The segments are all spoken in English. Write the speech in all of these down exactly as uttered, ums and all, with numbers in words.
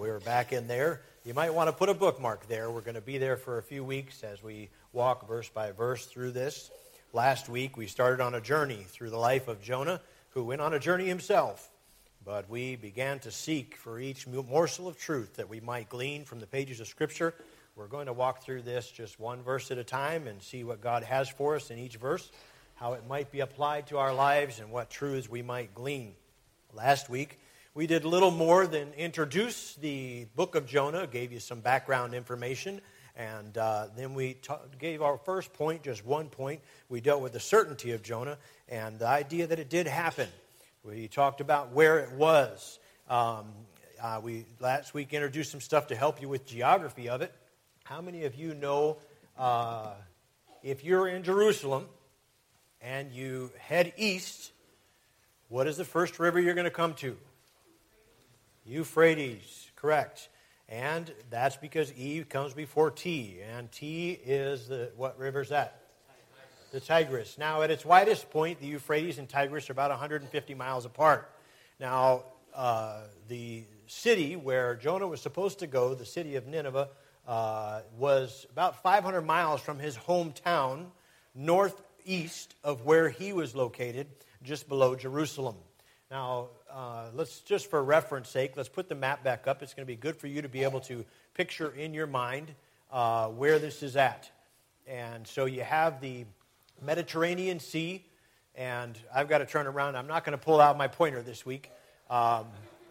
we're back in there. You might want to put a bookmark there. We're going to be there for a few weeks as we walk verse by verse through this. Last week we started on a journey through the life of Jonah, who went on a journey himself. But we began to seek for each morsel of truth that we might glean from the pages of Scripture. We're going to walk through this just one verse at a time and see what God has for us in each verse, how it might be applied to our lives, and what truths we might glean. Last week, we did little more than introduce the book of Jonah, gave you some background information, and uh, then we ta- gave our first point, just one point. We dealt with the certainty of Jonah and the idea that it did happen. We talked about where it was. Um, uh, we last week introduced some stuff to help you with geography of it. How many of you know uh, if you're in Jerusalem and you head east, what is the first river you're going to come to? Euphrates, correct. And that's because E comes before T. And T is the, what river is that? The Tigris. Now, at its widest point, the Euphrates and Tigris are about one hundred fifty miles apart. Now, uh, the city where Jonah was supposed to go, the city of Nineveh, uh, was about five hundred miles from his hometown, northeast of where he was located, just below Jerusalem. Now, uh, let's just for reference sake, let's put the map back up. It's going to be good for you to be able to picture in your mind uh, where this is at. And so you have the Mediterranean Sea, and I've got to turn around. I'm not going to pull out my pointer this week. Um,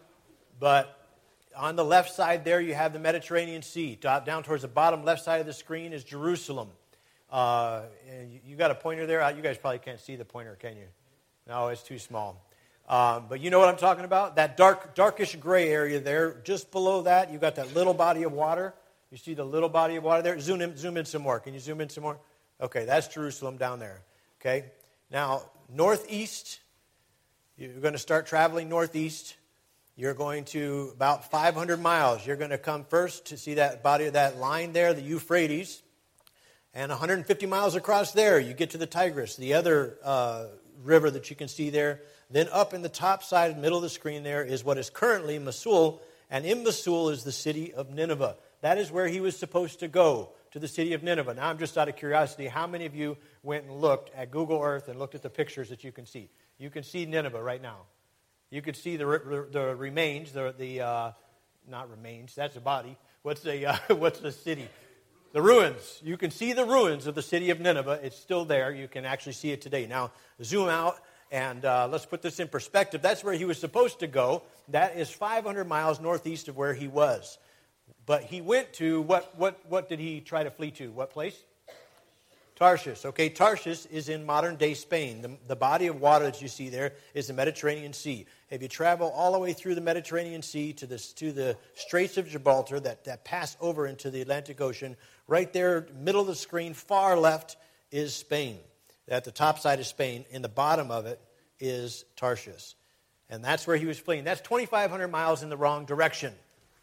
but on the left side there, you have the Mediterranean Sea. Down towards the bottom left side of the screen is Jerusalem. Uh, and you got a pointer there? You guys probably can't see the pointer, can you? No, it's too small. Um, but you know what I'm talking about? That dark, darkish gray area there, just below that, you've got that little body of water. You see the little body of water there? Zoom in, zoom in some more. Can you zoom in some more? Okay, that's Jerusalem down there. Okay? Now, northeast, you're going to start traveling northeast. You're going to about five hundred miles. You're going to come first to see that body of that line there, the Euphrates. And one hundred fifty miles across there, you get to the Tigris, the other uh, river that you can see there. Then up in the top side, middle of the screen there, is what is currently Mosul. And in Mosul is the city of Nineveh. That is where he was supposed to go, to the city of Nineveh. Now, I'm just out of curiosity, how many of you went and looked at Google Earth and looked at the pictures that you can see? You can see Nineveh right now. You can see the the remains, the, the uh, not remains, that's a body. What's the, uh, what's the city? The ruins. You can see the ruins of the city of Nineveh. It's still there. You can actually see it today. Now, zoom out. And uh, let's put this in perspective. That's where he was supposed to go. That is five hundred miles northeast of where he was. But he went to, what what what did he try to flee to? What place? Tarshish. Okay, Tarshish is in modern-day Spain. The, the body of water that you see there is the Mediterranean Sea. If you travel all the way through the Mediterranean Sea to the, to the Straits of Gibraltar that, that pass over into the Atlantic Ocean, right there, middle of the screen, far left, is Spain. At the top side of Spain, in the bottom of it is Tarshish. And that's where he was fleeing. That's twenty-five hundred miles in the wrong direction.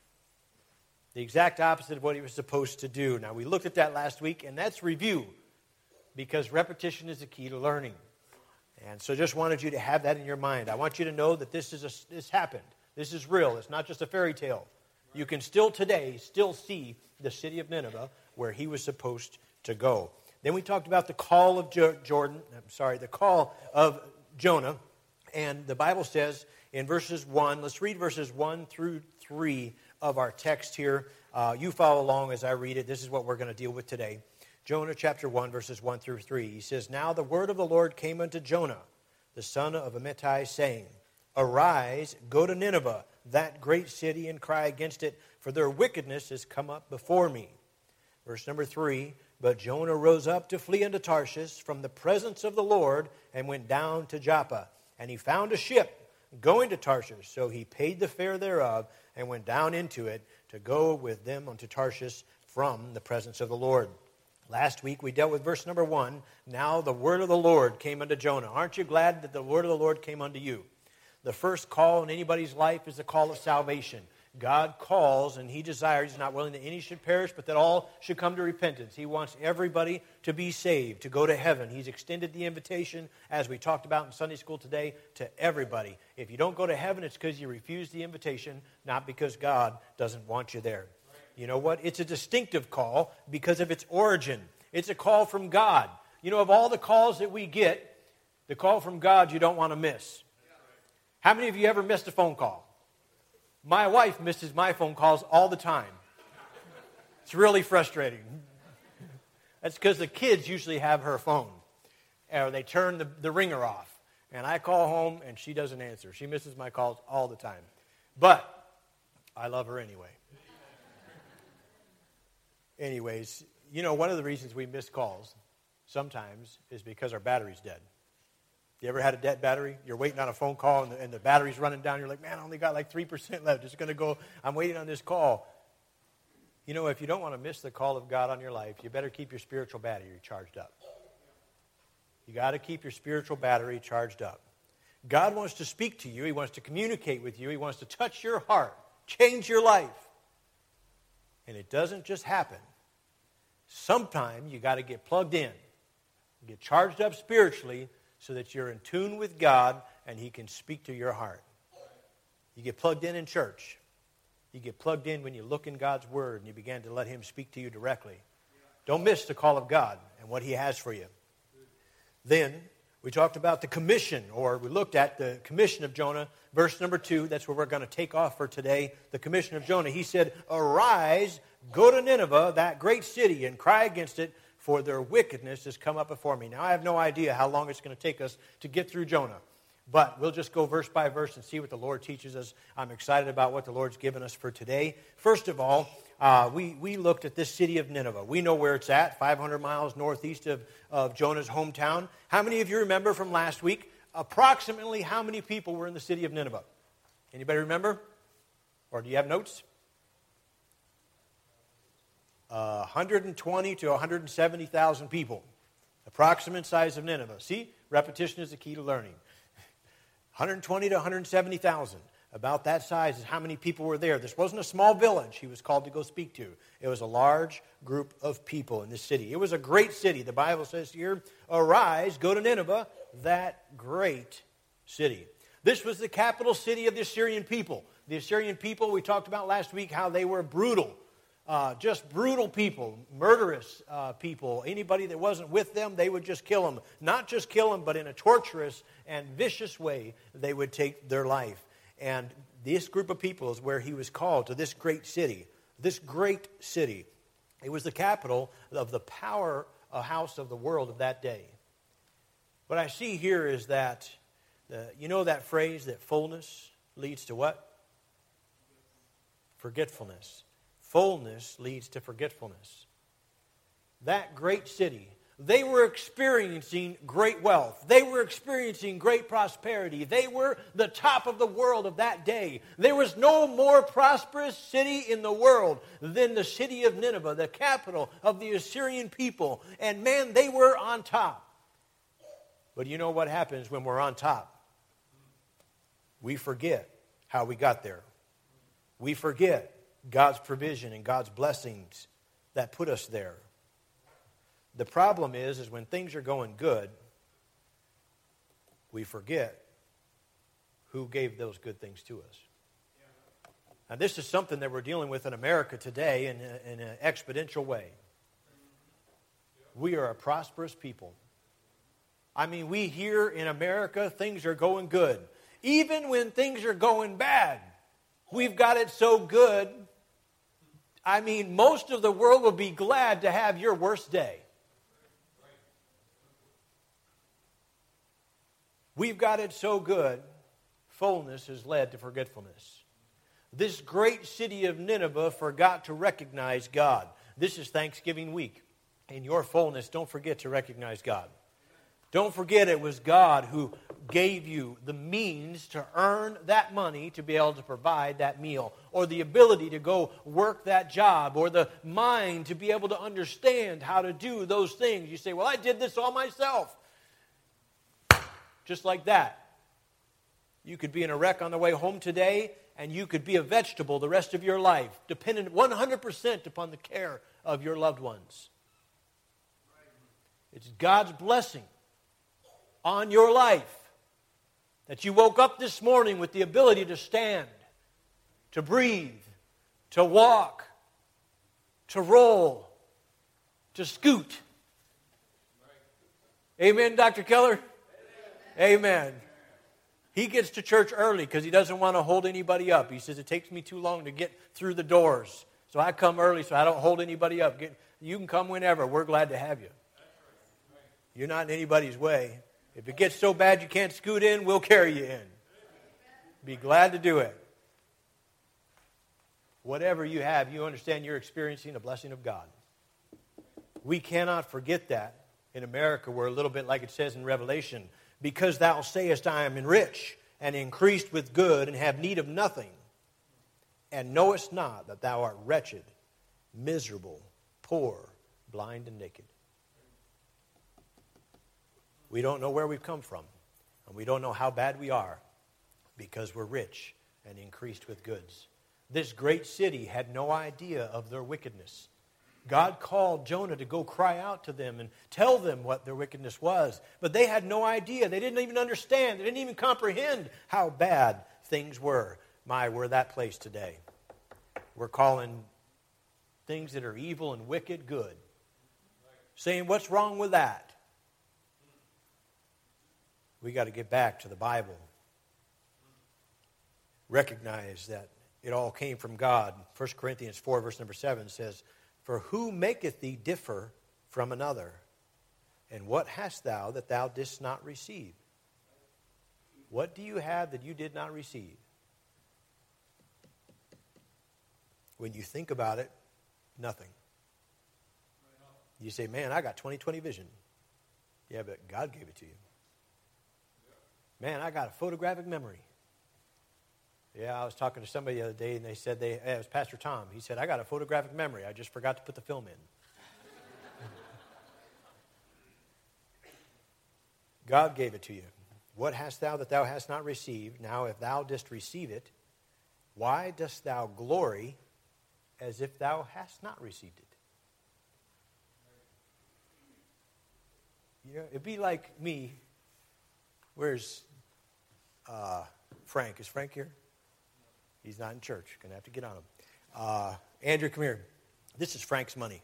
The exact opposite of what he was supposed to do. Now, we looked at that last week, and that's review, because repetition is the key to learning. And so just wanted you to have that in your mind. I want you to know that this is a, this happened. This is real. It's not just a fairy tale. You can still today still see the city of Nineveh where he was supposed to go. Then we talked about the call of jo- Jordan, I'm sorry, the call of Jonah. And the Bible says in verses one, let's read verses one through three of our text here. Uh, you follow along as I read it. This is what we're going to deal with today. Jonah chapter one, verses one through three. He says, Now the word of the Lord came unto Jonah, the son of Amittai, saying, Arise, go to Nineveh, that great city, and cry against it, for their wickedness is come up before me. Verse number three, But Jonah rose up to flee unto Tarshish from the presence of the Lord, and went down to Joppa. And he found a ship going to Tarshish. So he paid the fare thereof, and went down into it to go with them unto Tarshish from the presence of the Lord. Last week we dealt with verse number one. Now the word of the Lord came unto Jonah. Aren't you glad that the word of the Lord came unto you? The first call in anybody's life is the call of salvation. God calls and He desires, He's not willing that any should perish, but that all should come to repentance. He wants everybody to be saved, to go to heaven. He's extended the invitation, as we talked about in Sunday school today, to everybody. If you don't go to heaven, it's because you refuse the invitation, not because God doesn't want you there. You know what? It's a distinctive call because of its origin. It's a call from God. You know, of all the calls that we get, the call from God you don't want to miss. How many of you ever missed a phone call? My wife misses my phone calls all the time. It's really frustrating. That's because the kids usually have her phone. Or they turn the, the ringer off. And I call home and she doesn't answer. She misses my calls all the time. But I love her anyway. Anyways, you know, one of the reasons we miss calls sometimes is because our battery's dead. You ever had a dead battery? You're waiting on a phone call and the, and the battery's running down. You're like, man, I only got like three percent left. It's going to go. I'm waiting on this call. You know, if you don't want to miss the call of God on your life, you better keep your spiritual battery charged up. You got to keep your spiritual battery charged up. God wants to speak to you. He wants to communicate with you. He wants to touch your heart, change your life. And it doesn't just happen. Sometime you got to get plugged in, get charged up spiritually, so that you're in tune with God and He can speak to your heart. You get plugged in in church. You get plugged in when you look in God's Word and you begin to let Him speak to you directly. Don't miss the call of God and what He has for you. Then we talked about the commission, or we looked at the commission of Jonah. Verse number two, that's where we're going to take off for today. The commission of Jonah. He said, "Arise, go to Nineveh, that great city, and cry against it, for their wickedness has come up before me." Now, I have no idea how long it's going to take us to get through Jonah. But we'll just go verse by verse and see what the Lord teaches us. I'm excited about what the Lord's given us for today. First of all, uh, we, we looked at this city of Nineveh. We know where it's at, five hundred miles northeast of, of Jonah's hometown. How many of you remember from last week, approximately how many people were in the city of Nineveh? Anybody remember? Or do you have notes? Uh, one hundred twenty to one hundred seventy thousand people. Approximate size of Nineveh. See, repetition is the key to learning. one hundred twenty to one hundred seventy thousand. About that size is how many people were there. This wasn't a small village he was called to go speak to. It was a large group of people in this city. It was a great city. The Bible says here, "Arise, go to Nineveh, that great city." This was the capital city of the Assyrian people. The Assyrian people, we talked about last week how they were brutal. Uh, just brutal people, murderous uh, people. Anybody that wasn't with them, they would just kill them. Not just kill them, but in a torturous and vicious way, they would take their life. And this group of people is where he was called, to this great city. This great city. It was the capital of the powerhouse of the world of that day. What I see here is that, the, you know that phrase that fullness leads to what? Forgetfulness. Fullness leads to forgetfulness. That great city, they were experiencing great wealth. They were experiencing great prosperity. They were the top of the world of that day. There was no more prosperous city in the world than the city of Nineveh, the capital of the Assyrian people. And man, they were on top. But you know what happens when we're on top? We forget how we got there. We forget God's provision and God's blessings that put us there. The problem is, is when things are going good, we forget who gave those good things to us. Now, this is something that we're dealing with in America today in, a, in an exponential way. We are a prosperous people. I mean, we here in America, things are going good. Even when things are going bad, we've got it so good. I mean, most of the world will be glad to have your worst day. We've got it so good, fullness has led to forgetfulness. This great city of Nineveh forgot to recognize God. This is Thanksgiving week. In your fullness, don't forget to recognize God. Don't forget it was God who gave you the means to earn that money to be able to provide that meal, or the ability to go work that job, or the mind to be able to understand how to do those things. You say, well, I did this all myself. Just like that. You could be in a wreck on the way home today, and you could be a vegetable the rest of your life, dependent one hundred percent upon the care of your loved ones. It's God's blessing on your life that you woke up this morning with the ability to stand, to breathe, to walk, to roll, to scoot. Amen, Doctor Keller? Amen. He gets to church early because he doesn't want to hold anybody up. He says, it takes me too long to get through the doors. So I come early so I don't hold anybody up. Get, you can come whenever. We're glad to have you. You're not in anybody's way. If it gets so bad you can't scoot in, we'll carry you in. Be glad to do it. Whatever you have, you understand you're experiencing a blessing of God. We cannot forget that. In America, we're a little bit like it says in Revelation, because thou sayest, I am rich and increased with good and have need of nothing, and knowest not that thou art wretched, miserable, poor, blind, and naked. We don't know where we've come from, and we don't know how bad we are, because we're rich and increased with goods. This great city had no idea of their wickedness. God called Jonah to go cry out to them and tell them what their wickedness was. But they had no idea. They didn't even understand. They didn't even comprehend how bad things were. My, we're that place today. We're calling things that are evil and wicked good. Saying, what's wrong with that? We got to get back to the Bible. Recognize that it all came from God. First Corinthians four, verse number seven says, for who maketh thee differ from another? And what hast thou that thou didst not receive? What do you have that you did not receive? When you think about it, nothing. You say, man, I got twenty twenty vision. Yeah, but God gave it to you. Man, I got a photographic memory. Yeah, I was talking to somebody the other day, and they said, they, it was Pastor Tom. He said, I got a photographic memory. I just forgot to put the film in. God gave it to you. What hast thou that thou hast not received? Now, if thou didst receive it, why dost thou glory as if thou hast not received it? You know, it'd be like me. Where's uh, Frank? Is Frank here? He's not in church. Going to have to get on him. Uh, Andrew, come here. This is Frank's money.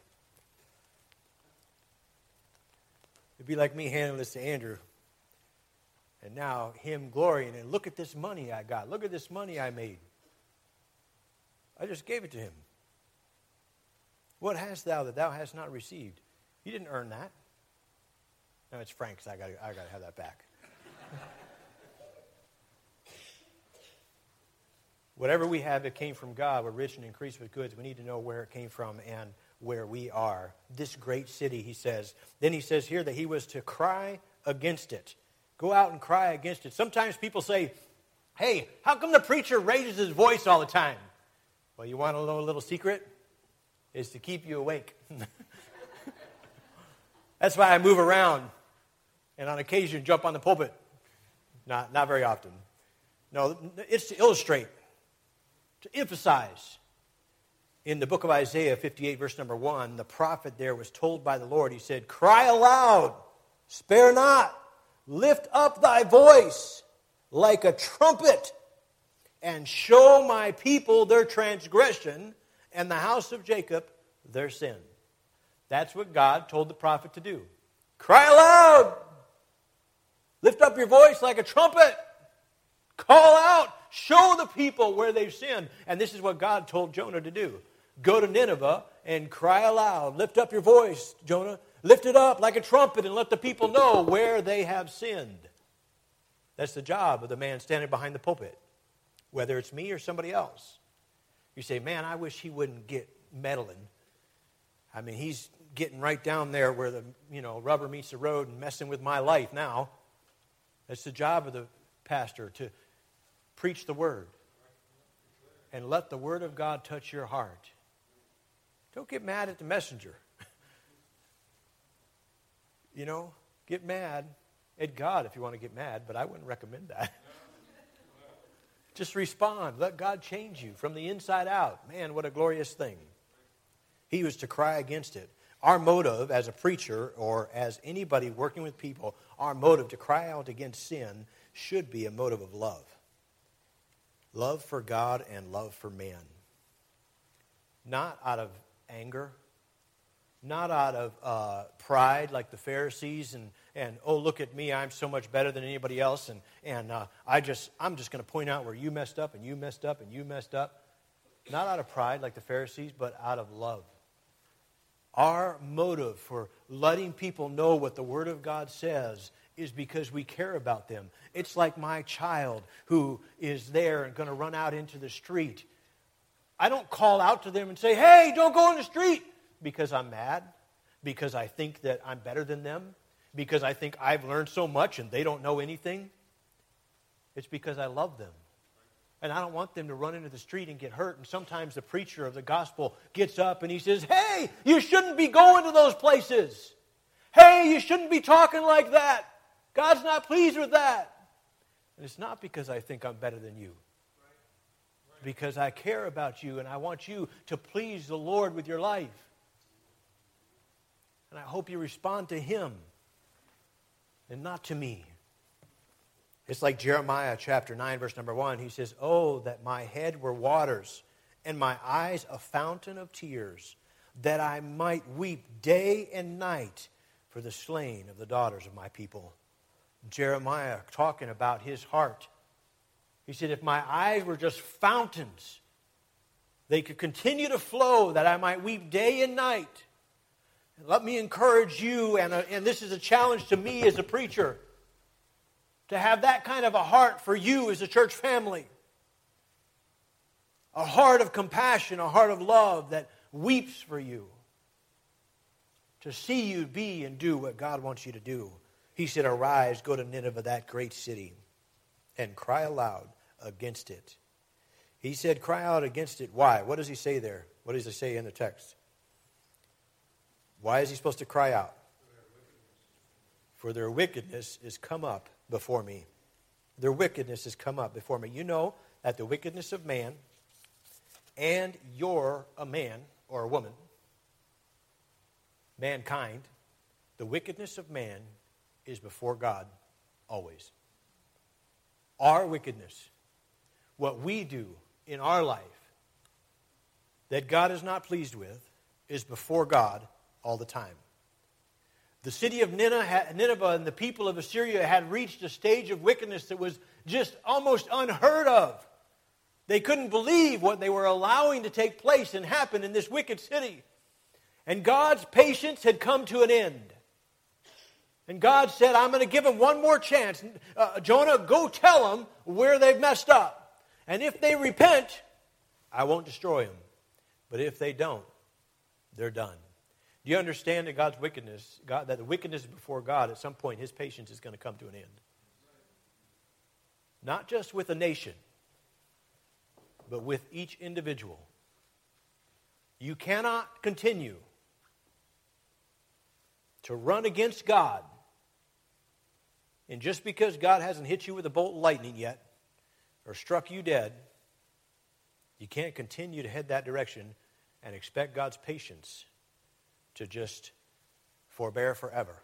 It'd be like me handing this to Andrew. And now him glorying, and look at this money I got. Look at this money I made. I just gave it to him. What hast thou that thou hast not received? You didn't earn that. No, it's Frank's. I got I got to have that back. Whatever we have, it came from God. We're rich and increased with goods. We need to know where it came from and where we are. This great city, he says. Then he says here that he was to cry against it. Go out and cry against it. Sometimes people say, hey, how come the preacher raises his voice all the time? Well, you want to know a little secret? It's to keep you awake. That's why I move around and on occasion jump on the pulpit. Not, not very often. No, it's to illustrate, to emphasize. In the book of Isaiah fifty-eight, verse number one, the prophet there was told by the Lord, he said, cry aloud, spare not, lift up thy voice like a trumpet, and show my people their transgression, and the house of Jacob their sin. That's what God told the prophet to do. Cry aloud, lift up your voice like a trumpet, call out, show the people where they've sinned. And this is what God told Jonah to do. Go to Nineveh and cry aloud. Lift up your voice, Jonah. Lift it up like a trumpet and let the people know where they have sinned. That's the job of the man standing behind the pulpit, whether it's me or somebody else. You say, man, I wish he wouldn't get meddling. I mean, he's getting right down there where the you know rubber meets the road and messing with my life now. That's the job of the pastor, to preach the word and let the word of God touch your heart. Don't get mad at the messenger. You know, get mad at God if you want to get mad, but I wouldn't recommend that. Just respond. Let God change you from the inside out. Man, what a glorious thing. He was to cry against it. Our motive as a preacher or as anybody working with people, our motive to cry out against sin should be a motive of love. Love for God and love for man. Not out of anger. Not out of uh, pride like the Pharisees and, and, oh, look at me, I'm so much better than anybody else. And, and uh, I just, I'm just going to point out where you messed up and you messed up and you messed up. Not out of pride like the Pharisees, but out of love. Our motive for letting people know what the Word of God says is because we care about them. It's like my child who is there and going to run out into the street. I don't call out to them and say, hey, don't go in the street, because I'm mad, because I think that I'm better than them, because I think I've learned so much and they don't know anything. It's because I love them. And I don't want them to run into the street and get hurt. And sometimes the preacher of the gospel gets up and he says, hey, you shouldn't be going to those places. Hey, you shouldn't be talking like that. God's not pleased with that. And it's not because I think I'm better than you. It's because I care about you and I want you to please the Lord with your life. And I hope you respond to Him and not to me. It's like Jeremiah chapter nine, verse number one. He says, oh, that my head were waters and my eyes a fountain of tears, that I might weep day and night for the slain of the daughters of my people. Jeremiah talking about his heart. He said, if my eyes were just fountains, they could continue to flow, that I might weep day and night. And let me encourage you, and, uh, and this is a challenge to me as a preacher, to have that kind of a heart for you as a church family. A heart of compassion, a heart of love that weeps for you. To see you be and do what God wants you to do. He said, arise, go to Nineveh, that great city, and cry aloud against it. He said, cry out against it. Why? What does he say there? What does he say in the text? Why is he supposed to cry out? For their wickedness is come up before me. Their wickedness has come up before me. You know that the wickedness of man, and you're a man or a woman, mankind, the wickedness of man is before God always. Our wickedness, what we do in our life that God is not pleased with, is before God all the time. The city of Nineveh and the people of Assyria had reached a stage of wickedness that was just almost unheard of. They couldn't believe what they were allowing to take place and happen in this wicked city. And God's patience had come to an end. And God said, I'm going to give them one more chance. Uh, Jonah, go tell them where they've messed up. And if they repent, I won't destroy them. But if they don't, they're done. Do you understand that God's wickedness, God, that the wickedness before God, at some point, His patience is going to come to an end? Not just with a nation, but with each individual. You cannot continue to run against God, and just because God hasn't hit you with a bolt of lightning yet, or struck you dead, you can't continue to head that direction and expect God's patience to just forbear forever.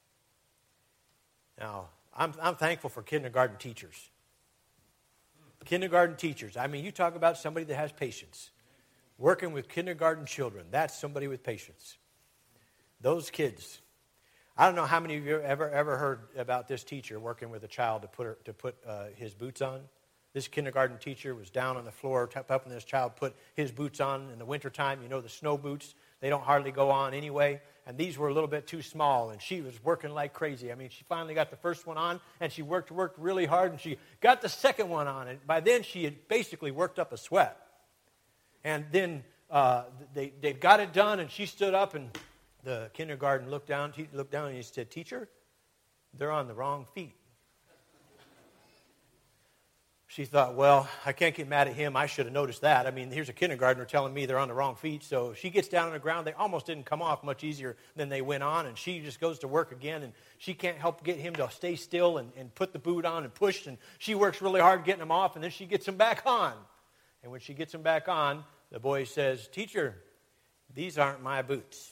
Now, I'm, I'm thankful for kindergarten teachers. Kindergarten teachers. I mean, you talk about somebody that has patience. Working with kindergarten children, that's somebody with patience. Those kids. I don't know how many of you ever ever heard about this teacher working with a child to put her, to put uh, his boots on. This kindergarten teacher was down on the floor helping this child put his boots on in the wintertime. You know, the snow boots. They don't hardly go on anyway. And these were a little bit too small. And she was working like crazy. I mean, she finally got the first one on. And she worked, worked really hard. And she got the second one on. And by then, she had basically worked up a sweat. And then uh, they, they got it done. And she stood up. And the kindergarten looked down, looked down and he said, Teacher, they're on the wrong feet. she thought, well, I can't get mad at him. I should have noticed that. I mean, here's a kindergartner telling me they're on the wrong feet. So she gets down on the ground. They almost didn't come off much easier than they went on. And she just goes to work again. And she can't help get him to stay still and, and put the boot on and push. And she works really hard getting him off. And then she gets him back on. And when she gets him back on, the boy says, teacher, these aren't my boots.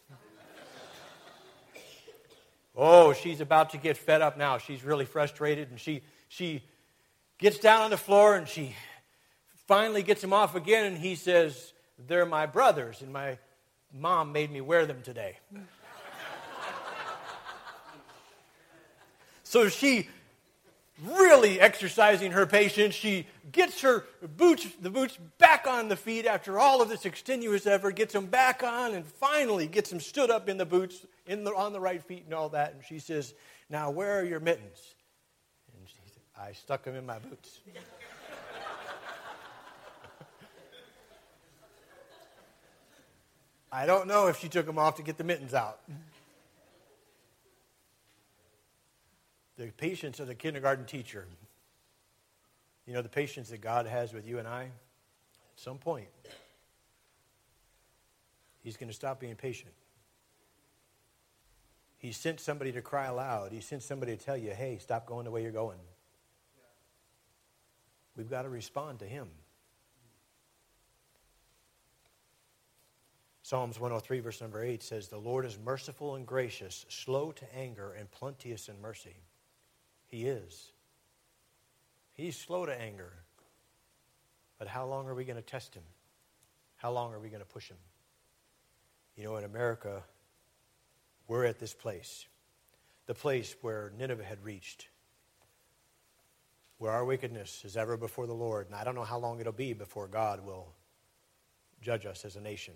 Oh, she's about to get fed up now. She's really frustrated. And she she gets down on the floor and she finally gets him off again. And he says, they're my brothers. And my mom made me wear them today. So she, really exercising her patience, she gets her boots, the boots back on the feet after all of this extenuous effort, gets them back on, and finally gets them stood up in the boots, in the, on the right feet and all that. And she says, now where are your mittens? And she said, I stuck them in my boots. I don't know if she took them off to get the mittens out. The patience of the kindergarten teacher. You know, the patience that God has with you and I, at some point, He's going to stop being patient. He sent somebody to cry aloud. He sent somebody to tell you, hey, stop going the way you're going. We've got to respond to Him. Psalms one oh three, verse number eight says, the Lord is merciful and gracious, slow to anger, and plenteous in mercy. He is. He's slow to anger. But how long are we going to test Him? How long are we going to push Him? You know, in America, we're at this place. The place where Nineveh had reached. Where our wickedness is ever before the Lord. And I don't know how long it'll be before God will judge us as a nation.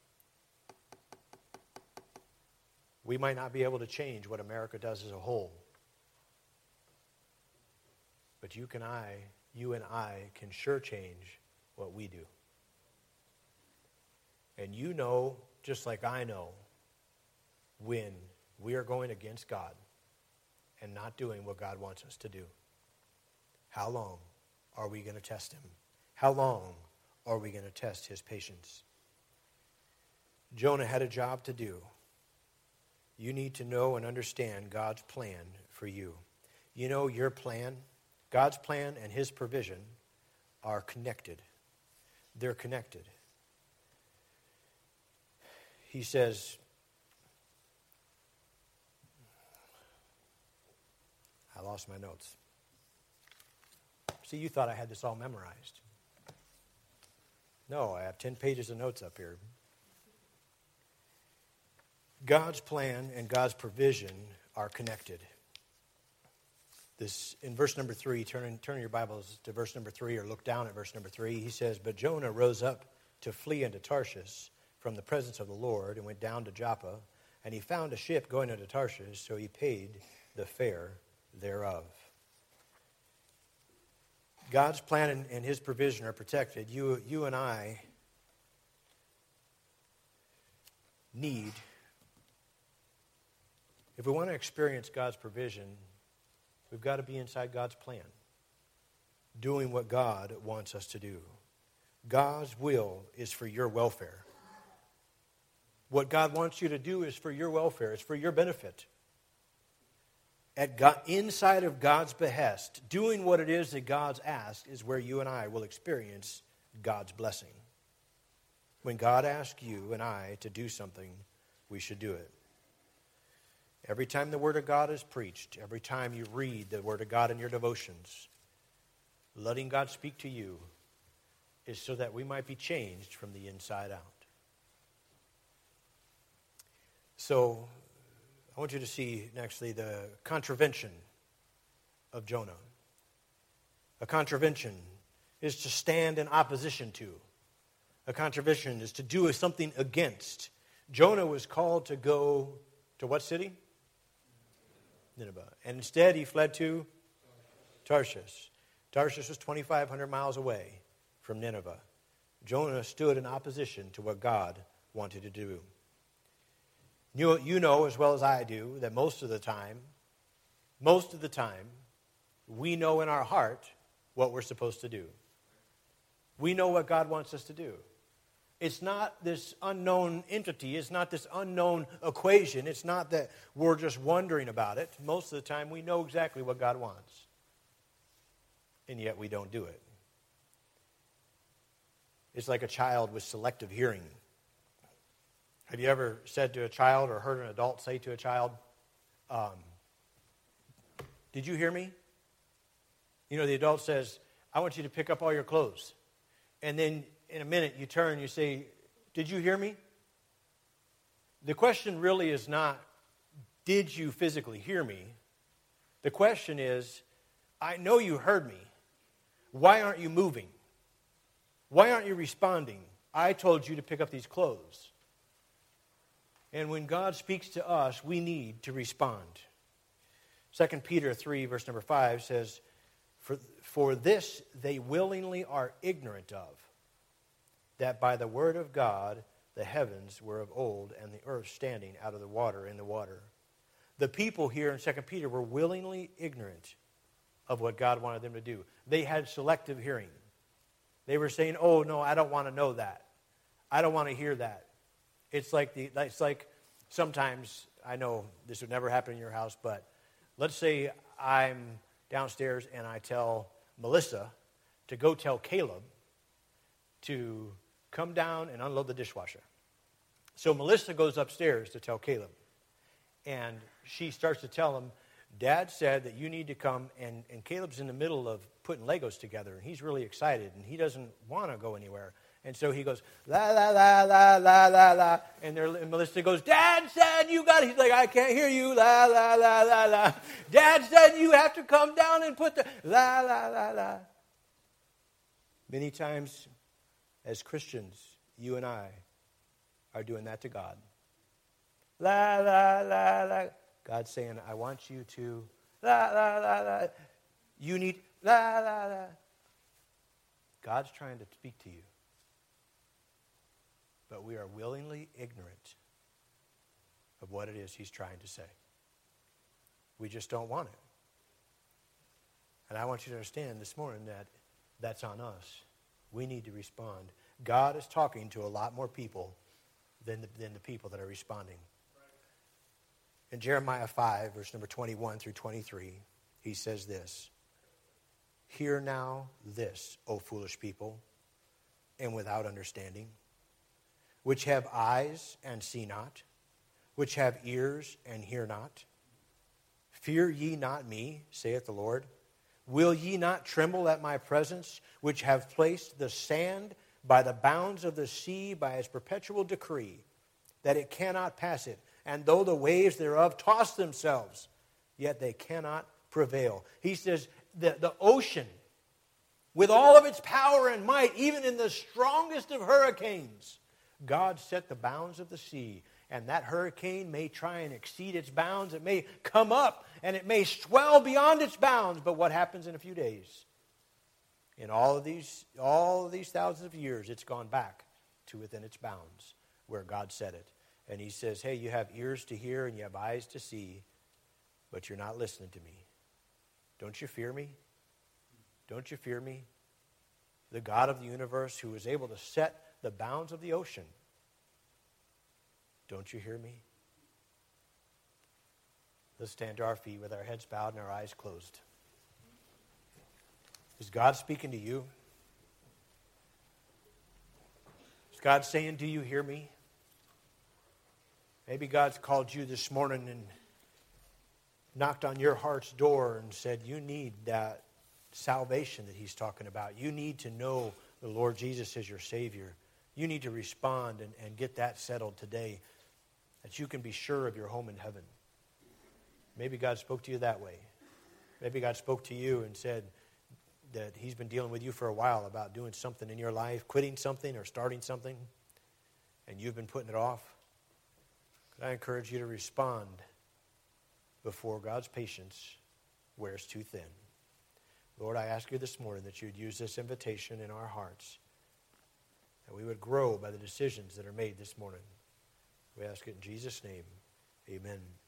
We might not be able to change what America does as a whole. But you can I, you and I can sure change what we do. And you know, just like I know, when we are going against God and not doing what God wants us to do. How long are we going to test Him? How long are we going to test His patience? Jonah had a job to do. You need to know and understand God's plan for you. You know, your plan, God's plan and His provision are connected. They're connected. He says, I lost my notes. See, you thought I had this all memorized. No, I have ten pages of notes up here. God's plan and God's provision are connected. This in verse number three, turn, turn your Bibles to verse number three or look down at verse number three. He says, but Jonah rose up to flee into Tarshish from the presence of the Lord and went down to Joppa, and he found a ship going into Tarshish, so he paid the fare thereof. God's plan and, and His provision are protected. You, you and I need, if we want to experience God's provision, we've got to be inside God's plan, doing what God wants us to do. God's will is for your welfare. What God wants you to do is for your welfare. It's for your benefit. At God, inside of God's behest, doing what it is that God's asked is where you and I will experience God's blessing. When God asks you and I to do something, we should do it. Every time the Word of God is preached, every time you read the Word of God in your devotions, letting God speak to you is so that we might be changed from the inside out. So, I want you to see, nextly, the contravention of Jonah. A contravention is to stand in opposition to. A contravention is to do something against. Jonah was called to go to what city? Nineveh. And instead he fled to Tarshish. Tarshish was twenty-five hundred miles away from Nineveh. Jonah stood in opposition to what God wanted to do. You, you know as well as I do that most of the time, most of the time, we know in our heart what we're supposed to do. We know what God wants us to do. It's not this unknown entity. It's not this unknown equation. It's not that we're just wondering about it. Most of the time, we know exactly what God wants. And yet we don't do it. It's like a child with selective hearing. Have you ever said to a child or heard an adult say to a child, um, did you hear me? You know, the adult says, I want you to pick up all your clothes. And then in a minute you turn and you say, did you hear me? The question really is not, did you physically hear me? The question is, I know you heard me. Why aren't you moving? Why aren't you responding? I told you to pick up these clothes. And when God speaks to us, we need to respond. Second Peter three, verse number five says, For, for this they willingly are ignorant of, that by the word of God the heavens were of old, and the earth standing out of the water in the water. The people here in Second Peter were willingly ignorant of what God wanted them to do. They had selective hearing. They were saying, oh, no, I don't want to know that. I don't want to hear that. It's like the it's like sometimes, I know this would never happen in your house, but let's say I'm downstairs and I tell Melissa to go tell Caleb to come down and unload the dishwasher. So Melissa goes upstairs to tell Caleb. And she starts to tell him, Dad said that you need to come, and, and Caleb's in the middle of putting Legos together, and he's really excited, and he doesn't want to go anywhere. And so he goes, la, la, la, la, la, la, la. And, there, and Melissa goes, Dad said you got it. He's like, I can't hear you, la, la, la, la, la. Dad said you have to come down and put the, la, la, la, la. Many times as Christians, you and I are doing that to God. La, la, la, la. God's saying, I want you to, la, la, la, la. You need, la, la, la. God's trying to speak to you. But we are willingly ignorant of what it is he's trying to say. We just don't want it. And I want you to understand this morning that that's on us. We need to respond. God is talking to a lot more people than the, than the people that are responding. In Jeremiah five, verse number twenty-one through twenty-three, he says this, Hear now this, O foolish people, and without understanding, which have eyes and see not, which have ears and hear not. Fear ye not me, saith the Lord. Will ye not tremble at my presence, which have placed the sand by the bounds of the sea by its perpetual decree, that it cannot pass it? And though the waves thereof toss themselves, yet they cannot prevail. He says the, the ocean, with all of its power and might, even in the strongest of hurricanes, God set the bounds of the sea, and that hurricane may try and exceed its bounds. It may come up, and it may swell beyond its bounds, but what happens in a few days? In all of these, all of these thousands of years, it's gone back to within its bounds where God set it. And he says, hey, you have ears to hear and you have eyes to see, but you're not listening to me. Don't you fear me? Don't you fear me? The God of the universe who is able to set the bounds of the ocean. Don't you hear me? Let's stand to our feet with our heads bowed and our eyes closed. Is God speaking to you? Is God saying, do you hear me? Maybe God's called you this morning and knocked on your heart's door and said, you need that salvation that he's talking about. You need to know the Lord Jesus as your Savior. You need to respond and, and get that settled today, that you can be sure of your home in heaven. Maybe God spoke to you that way. Maybe God spoke to you and said that he's been dealing with you for a while about doing something in your life, quitting something or starting something, and you've been putting it off. Could I encourage you to respond before God's patience wears too thin? Lord, I ask you this morning that you'd use this invitation in our hearts, that we would grow by the decisions that are made this morning. We ask it in Jesus' name. Amen.